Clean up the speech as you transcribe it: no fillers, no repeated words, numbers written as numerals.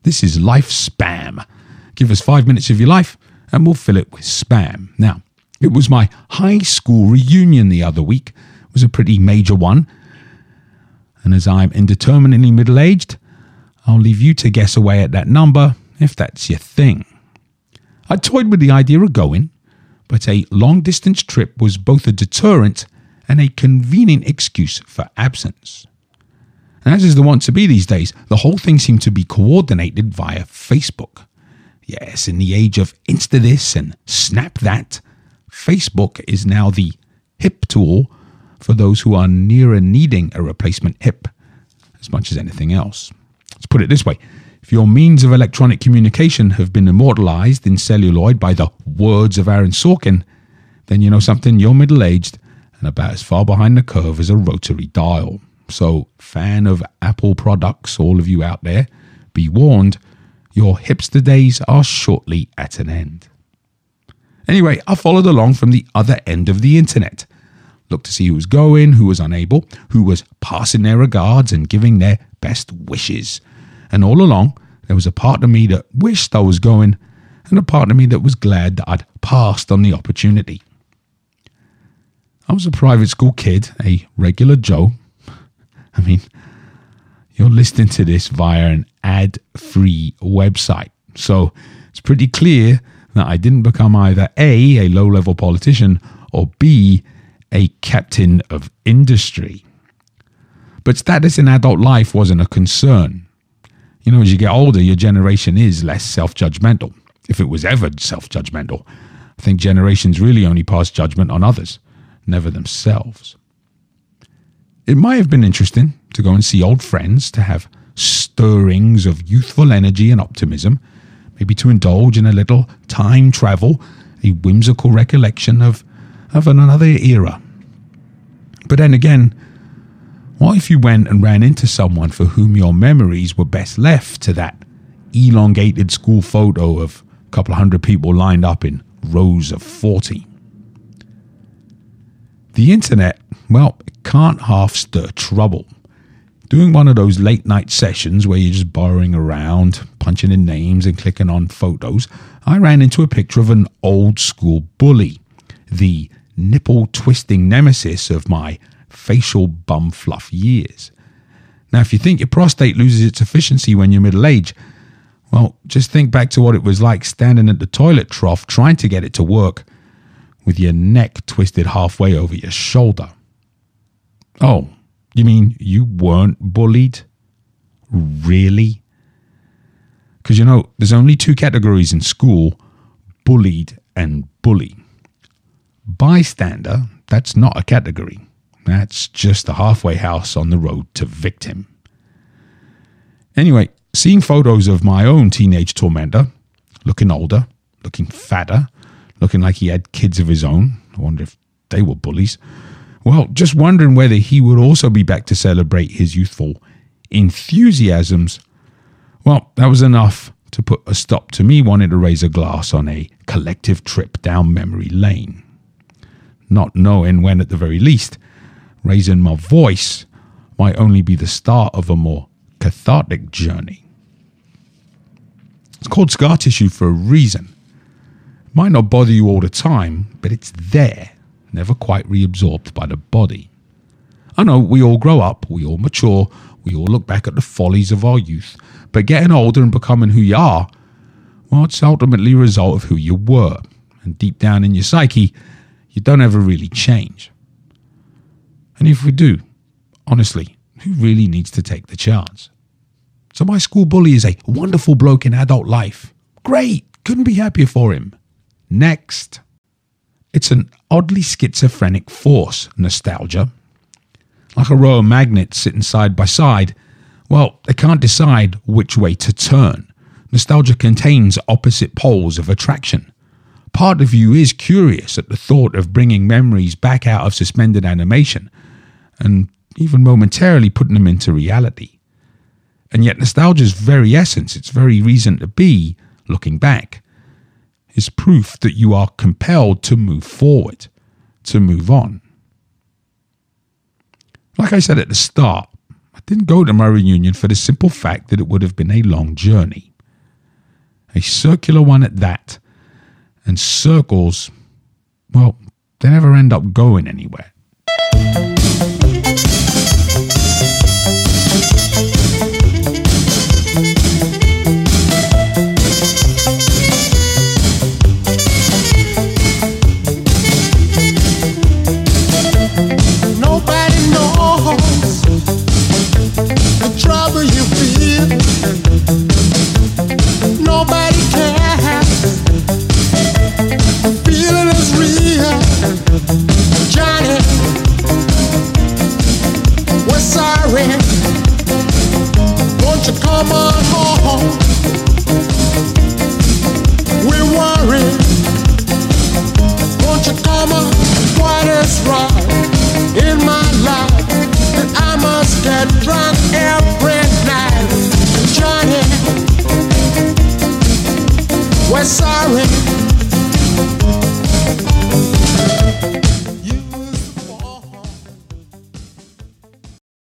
This is Life Spam. Give us 5 minutes of your life and we'll fill it with spam. Now, it was my high school reunion the other week. It was a pretty major one. And as I'm indeterminately middle-aged, I'll leave you to guess away at that number if that's your thing. I toyed with the idea of going, but a long-distance trip was both a deterrent and a convenient excuse for absence. And as is the wont to be these days, the whole thing seemed to be coordinated via Facebook. Yes, in the age of Insta this and Snap that, Facebook is now the hip tool for those who are nearer needing a replacement hip as much as anything else. Let's put it this way. If your means of electronic communication have been immortalized in celluloid by the words of Aaron Sorkin, then you know something, you're middle-aged and about as far behind the curve as a rotary dial. So, fan of Apple products, all of you out there, be warned, your hipster days are shortly at an end. Anyway, I followed along from the other end of the internet. Looked to see who was going, who was unable, who was passing their regards and giving their best wishes. And all along, there was a part of me that wished I was going and a part of me that was glad that I'd passed on the opportunity. I was a private school kid, a regular Joe. I mean, you're listening to this via an ad-free website. So it's pretty clear that I didn't become either A low-level politician, or B, a captain of industry. But status in adult life wasn't a concern. You know, as you get older, your generation is less self-judgmental. If it was ever self-judgmental, I think generations really only pass judgment on others, never themselves. It might have been interesting to go and see old friends, to have stirrings of youthful energy and optimism, maybe to indulge in a little time travel, a whimsical recollection of another era. But then again, what if you went and ran into someone for whom your memories were best left to that elongated school photo of a couple of hundred people lined up in rows of 40? The internet, well, it can't half stir trouble. Doing one of those late night sessions where you're just borrowing around, punching in names and clicking on photos, I ran into a picture of an old school bully, the nipple twisting nemesis of my facial bum fluff years. Now, if you think your prostate loses its efficiency when you're middle-aged, well, just think back to what it was like standing at the toilet trough trying to get it to work with your neck twisted halfway over your shoulder. Oh, you mean you weren't bullied? Really? Because, you know, there's only two categories in school, bullied and bully. Bystander, that's not a category. That's just a halfway house on the road to victim. Anyway, seeing photos of my own teenage tormentor, looking older, looking fatter, looking like he had kids of his own, I wonder if they were bullies, well, just wondering whether he would also be back to celebrate his youthful enthusiasms, well, that was enough to put a stop to me wanting to raise a glass on a collective trip down memory lane. Not knowing when, at the very least, raising my voice might only be the start of a more cathartic journey. It's called scar tissue for a reason. It might not bother you all the time, but it's there, never quite reabsorbed by the body. I know we all grow up, we all mature, we all look back at the follies of our youth, but getting older and becoming who you are, well, it's ultimately a result of who you were. And deep down in your psyche, you don't ever really change. And if we do, honestly, who really needs to take the chance? So my school bully is a wonderful bloke in adult life. Great, couldn't be happier for him. Next. It's an oddly schizophrenic force, nostalgia. Like a row of magnets sitting side by side, well, they can't decide which way to turn. Nostalgia contains opposite poles of attraction. Part of you is curious at the thought of bringing memories back out of suspended animation and even momentarily putting them into reality. And yet nostalgia's very essence, its very reason to be, looking back, is proof that you are compelled to move forward, to move on. Like I said at the start, I didn't go to my reunion for the simple fact that it would have been a long journey. a circular one at that. And circles, well, they never end up going anywhere. Sorry.